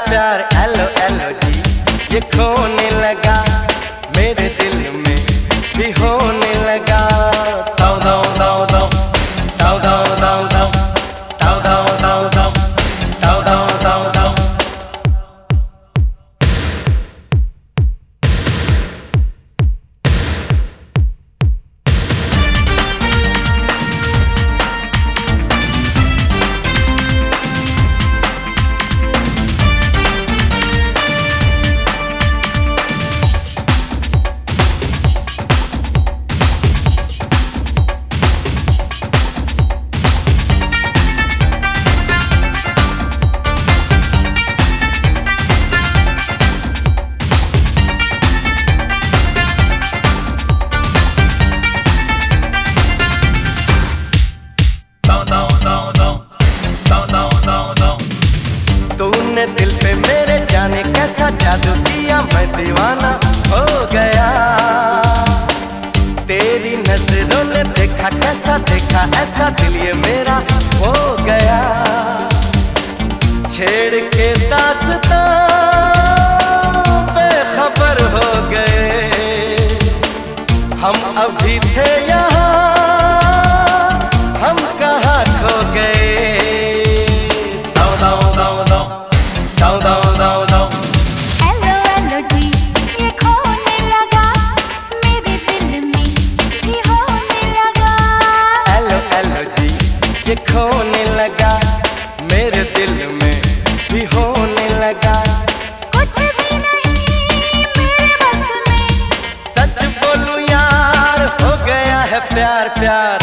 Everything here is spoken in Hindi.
प्यार एलो एलो जी ये खोने लगा, मेरे दिल में भी होने लगा। दाओ दाओ दाओ दाओ दाओ दाओ दाओ दाओ दाओ दाओ दाओ दाओ दाओ दाओ दाओ। तूने दिल पे मेरे जाने कैसा जादू किया, मैं दीवाना हो गया। तेरी नजरों ने देखा कैसा देखा, ऐसा दिल ये मेरा हो गया। छेड़ के दास्तां बेखबर हो गए, हम अभी थे यहाँ हम कहाँ खो गए। दाओ दाओ दाओ दाओ दाओ दाओ दाओ दाओ। एलो एलो जी ये खोने लगा, मेरे दिल में भी होने लगा। एलो एलो जी ये खोने लगा, मेरे दिल में भी होने लगा। कुछ भी नहीं मेरे बस में, सच बोलूं यार हो गया है प्यार प्यार।